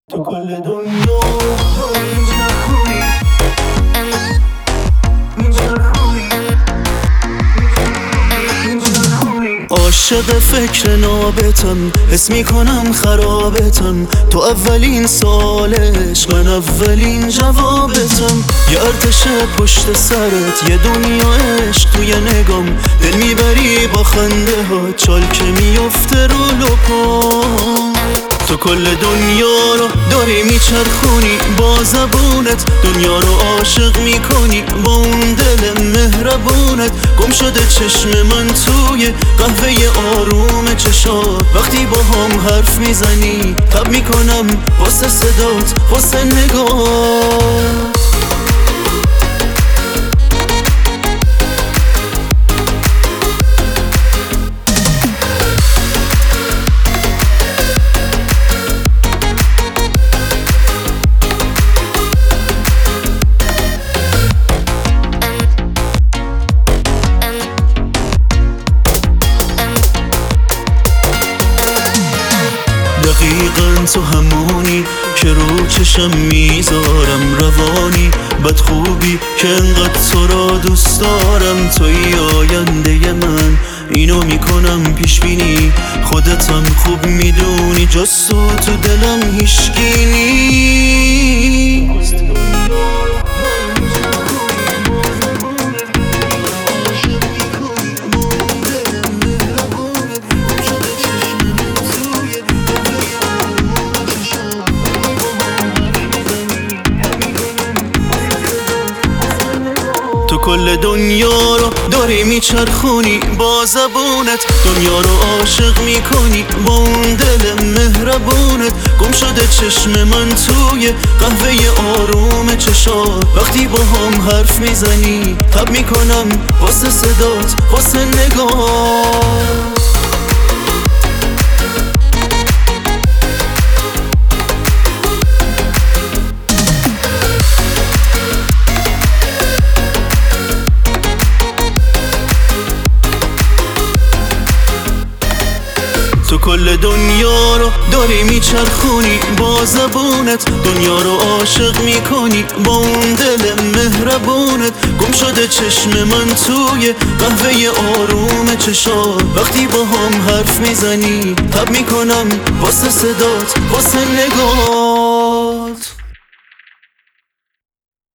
تو کل دنیا چرخونی عاشق فکر نابتم، حس میکنم خرابتم. تو اولین سالش، من اولین جوابتم. یه ارتش پشت سرت، یه دنیا عشق توی نگام. دل میبری با خنده ها، چال که میفته رو لپام. تو کل دنیا رو داری میچرخونی با زبونت، دنیا رو عاشق میکنی با اون دل مهربونت. گم شده چشم من توی قهوه آروم چشات، وقتی با هم حرف میزنی تب میکنم واسه صدات، واسه نگات. دقیقاً تو همونی که رو چشم میذارم، روانی بد خوبی که انقدر تو را دوست دارم. توی آینده من، اینو میکنم پیش بینی. خودتم خوب میدونی جز تو دلم هیچکی نیست. تو کل دنیا رو داری میچرخونی با زبونت، دنیا رو عاشق میکنی با اون دل مهربونت. گم شده چشم من توی قهوه آروم چشات، وقتی با هم حرف میزنی تب میکنم واسه صدات، واسه نگات. تو کل دنیا رو داری میچرخونی با زبونت، دنیا رو عاشق میکنی با اون دل مهربونت. گم شده چشم من توی قهوه آروم چشات، وقتی با هم حرف میزنی تب میکنم واسه صدات، واسه نگات.